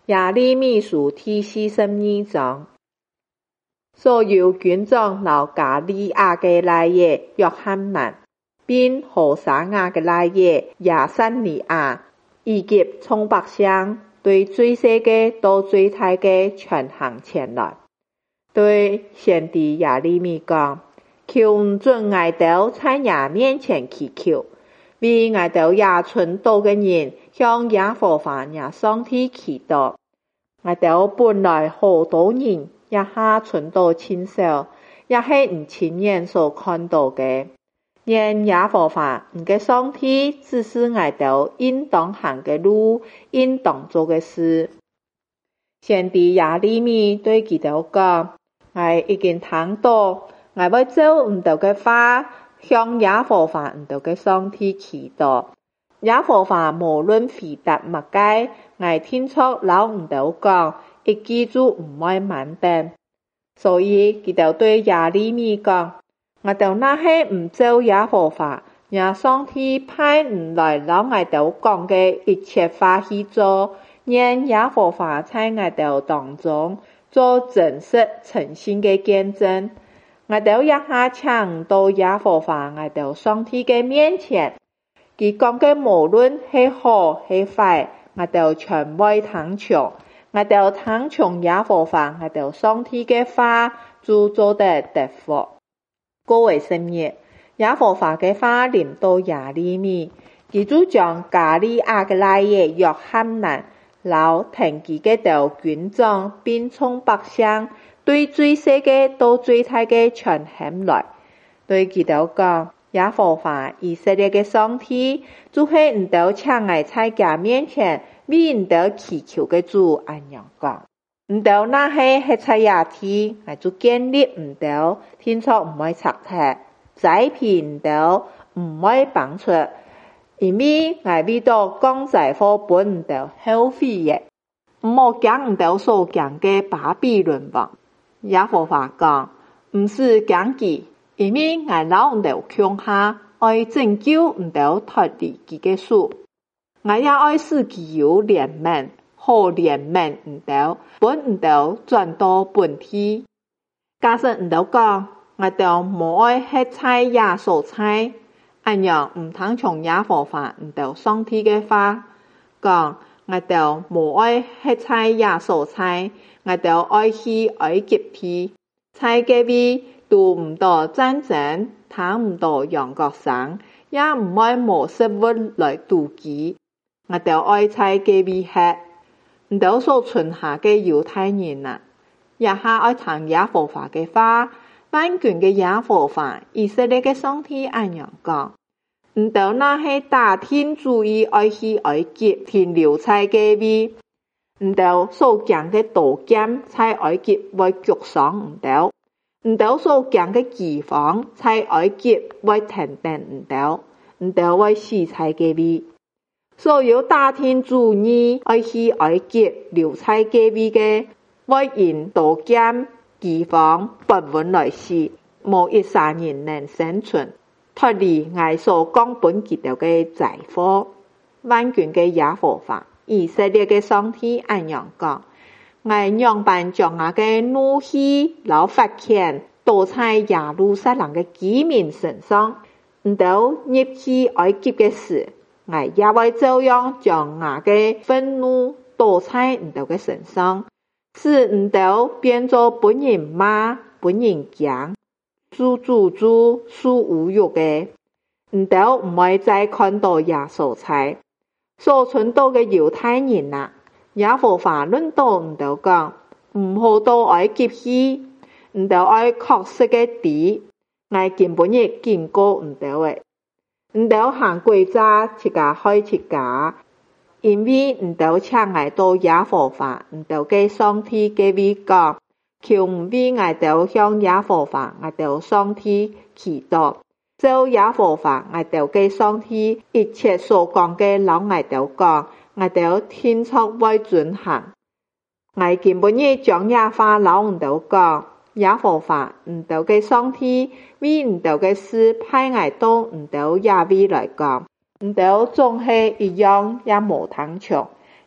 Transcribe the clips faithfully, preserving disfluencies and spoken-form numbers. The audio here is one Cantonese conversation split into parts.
耶利米書第四十二章，所有軍長和加利亞嘅來爺約翰難，並何沙亞嘅來爺亞撒尼亞，以及眾百姓對最小嘅到最大嘅全行前來，對先知耶利米講：求唔准我哋在耶面前祈求，為我哋也存道嘅人向耶和華耶上帝祈禱。我哋本來好多人也下存道親少，也係唔親眼所看到嘅。願耶和華唔嘅上帝指示我哋應當行嘅路，應當做嘅事。先知耶利米對佢哋講：我已經聽到，我會照唔到嘅話，向耶和華唔到嘅上帝祈禱。耶和華無論回答乜嘅，我聽出老唔到講，一記住唔會慢等。所以佢哋對耶利米講：我哋那係唔照耶和華耶上帝派唔來老我哋講嘅一切話去做，願耶和華在我哋當中做真實誠信嘅見證。我哋一下請到耶和華我哋上帝嘅面前。佢講嘅無論係好係壞，我哋全會聽從。我哋聽從耶和華我哋上帝嘅話，就做得得福。各位聖爺，耶和華嘅話臨到耶利米，佢就將加利亞嘅來爺約翰難，留聽佢嘅道軍長並眾百姓，對最小嘅到最大嘅全喊來，對佢哋講：耶和華以色列嘅上帝，就係唔到請我在家面前為唔到祈求嘅主安樣講。唔到那係喺在野地，我就建立唔到，天作唔會拆鐵，栽培唔到，唔會幫出，因為我為到降災禍本唔到後悔嘅，唔好驚唔到所講嘅巴比倫王。耶和華講：唔是驚佢。因為我老唔到強下，愛拯救唔到脫離佢嘅手，我也愛使佢有憐憫，好憐憫唔到，本唔到轉到本體。假使唔到講，我哋無愛吃菜也蔬菜，安樣唔通從耶和華唔到上帝嘅話講，我哋無愛吃菜也蔬菜，我哋愛去埃及地，菜嘅味。度唔到戰爭，談唔到洋國省，也唔愛無食物來妒忌。我哋愛菜嘅味吃，唔到所存下嘅猶太人啊，也下愛聽耶和華嘅話，萬軍嘅耶和華，以色列嘅上帝安樣講。唔到那係大天主義愛去埃及停留菜嘅味，唔到所講嘅刀劍在埃及會腳上唔到。唔到所講嘅饑荒，在埃及會停定唔到，唔到會死菜嘅味。所有大天主義愛去埃及留菜嘅味嘅，會因刀劍、饑荒不穩來死，無一三人能生存，脫離我所講本佢哋嘅災禍。萬軍嘅耶和華，以色列嘅上帝安樣講。我樣辦將我嘅怒氣、老發鉗倒在耶路撒冷嘅居民身上，唔到入去埃及嘅事，我也會照樣將我嘅憤怒倒在唔到嘅身上，使唔到變做本人罵、本人講、做主主、受侮辱嘅，唔到唔會再看到耶穌菜，所存到嘅猶太人啊！耶和華論到唔到講，唔好到埃及去，唔到愛確實嘅地，我根本亦見過唔到嘅，唔到行鬼詐，一家開一家，因為唔到請我到耶和華，唔到嘅上帝嘅位講，求唔為我到向耶和華，我到上帝祈禱，照耶和華，我到嘅上帝一切所講嘅老我到講。我哋天出會遵行，我根本亦將耶話老唔到講，耶和華唔到嘅上帝，為唔到嘅事派我到唔到耶位來講，唔到總係一樣也無通從，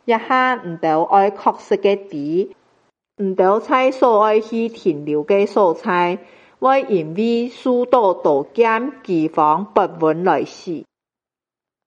一下唔到愛確實嘅地，唔到在所愛去停留嘅所在，會因為諸多道檢饑荒不穩來死。